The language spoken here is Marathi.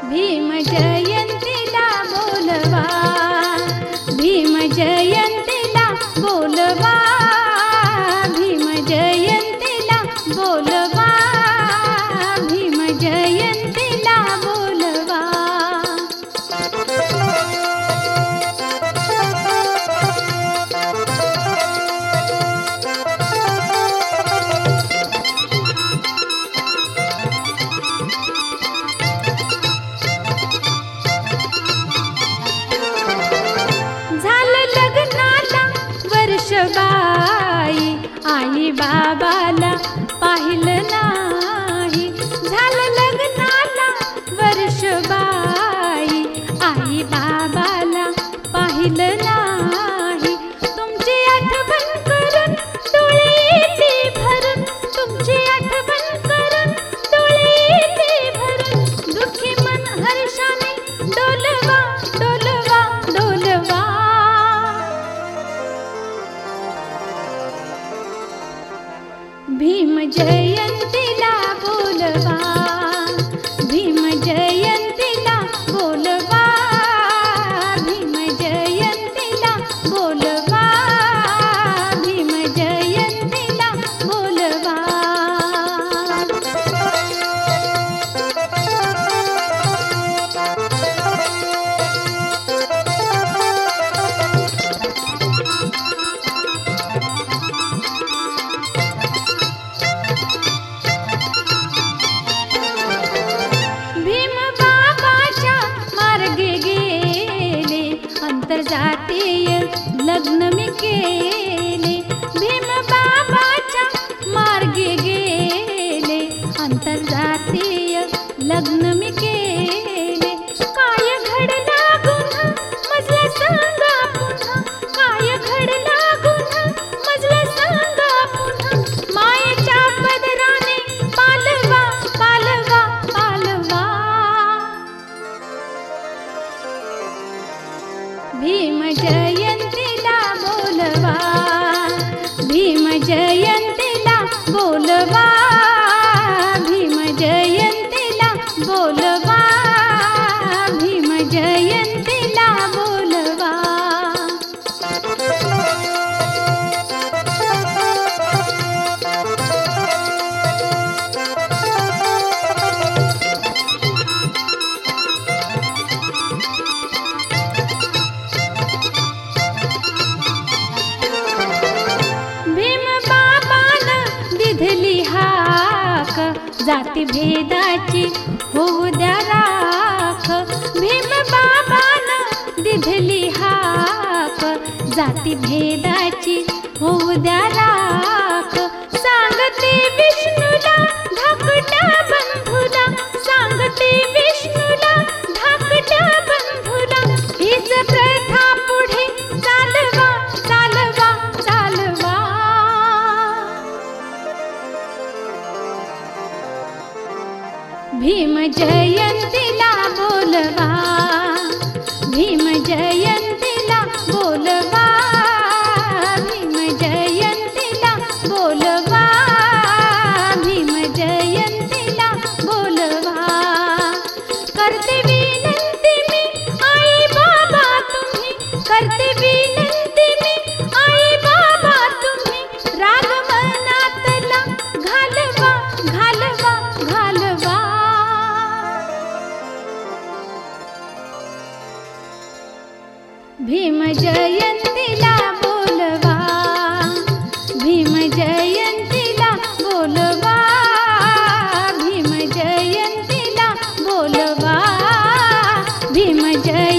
भीम जयंतीला बोलवा, भीम जयंतीला बोलवा, भीम जयंतीला बोलवा, भीम जयंतीला बोलवा. बाई आई बाबाला पाहिलं नाही, झालं लग्नाला वर्ष बाई आई बाबाला पाहिलं नाही. तुमची आठवण करून डोळे येते भरून, तुमची आठवण करून डोळे येते भरून, दुःखी मन हर्षाने डोलवा डोलवा डोलवा. भीम जयंतीला बोलवा, भीम जयंतीला बोलवा, भीम जयंतीला बोलवा, भीम जयंतीला बोलवा. आंतरजातीय लग्न मी केले, भीम बाबाच्या मार्गे गेले, आंतरजातीय लग्न मी केले. काय घडला गुन्हा मजला सांगा पुन्हा, काय घडला गुन्हा मजला सांगा पुन्हा, मायेच्या पदराने पालवा पालवा पालवा. भीम जयंतीला बोलवा, भीम जयंतीला बोलवा, भीम जयंतीला बोलवा, भीम जयंतीला बोलवा. जाती भेदाची होऊ द्या राख, भीम बाबानं दिधली हाक, जाती भेदाची होऊ द्या राख. सांगते विष्णूला धाकट्या बंधूला, सांगते विष्णूला धाकट्या बंधूला, हीच प्रथा पुढे चालवा चालवा चालवा. भीम जयंतीला बोलवा, भीम जयंतीला बोलवा, भीम जयंतीला बोलवा, भीम जयंतीला बोलवा. करते विनंती मी आई बाबा तुम्ही, करते विनंती मी आई बाबा तुम्ही, राग मनातला घालवा घालवा घालवा. भीम जयंतीला बोलवा, भीम जयंतीला बोलवा, भीम जयंतीला बोलवा, भीम जय